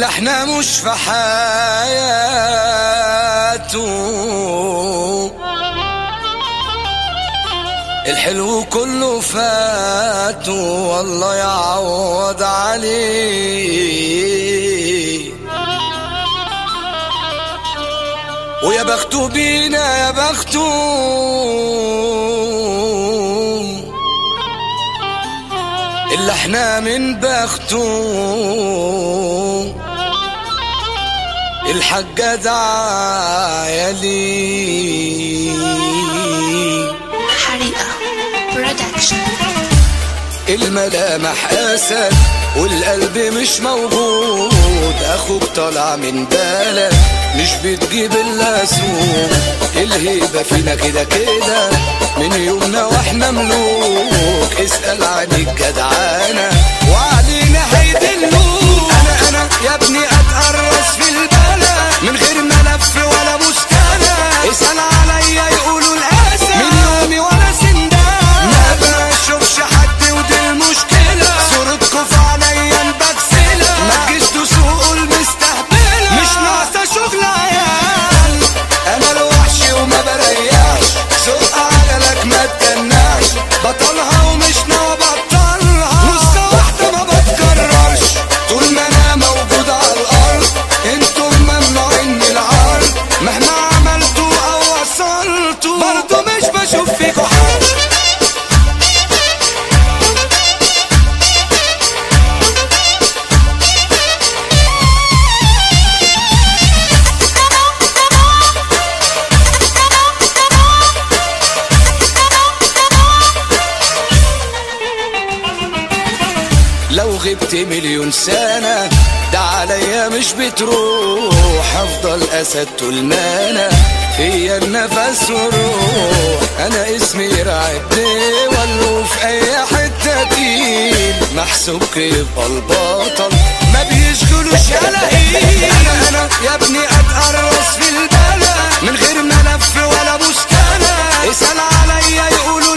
اللي احنا مش في حياته، الحلو كله فاته، والله يعوض عليه. ويا بختو بينا يا بختو، اللي احنا من بختو الحاجة دعايلي. حريقة برودكشن. الملامح أسد والقلب مش موجود، أخوك طالع من بالك مش بتجيب إلا سوق. الهيبة فينا كده كده من يومنا واحنا ملوك، اسأل عن الجدعانة وعلينا هيدلوك. أنا يا ابني أتقرص في البلد من غير ملف ولا مستند، اسأل عليا يقولوا الأسد من يومي ولا سندان. ما بشوفش حد ودي المشكلة، صورتكوا في عليا البكسلة، ما تجيش تسوقوا المستهبلة، مش ناقصة شغل عيال. أنا الوحش وما بريحش، سوق عجلك ما تجناش، بطلها ومش ناوي بطلها، نص واحدة ما بتكررش. طول ما أنا موجود على الأرض انتم ممنوعين من العرض، مهما عملتوا أو وصلتوا برضو مش بشوف فيكوا حد. لو غبت مليون سنة ده عليا مش بتروح، هفضل أسد طول ما أنا فيا النفس والروح. أنا اسمي يرعبني ولو في أي حتة تقيل، محسوب يبقى البطل ما بيشغلوش يلا إيه. أنا يا ابني أتقرص في البلد من غير ملف ولا مستند، اسأل عليا يقولوا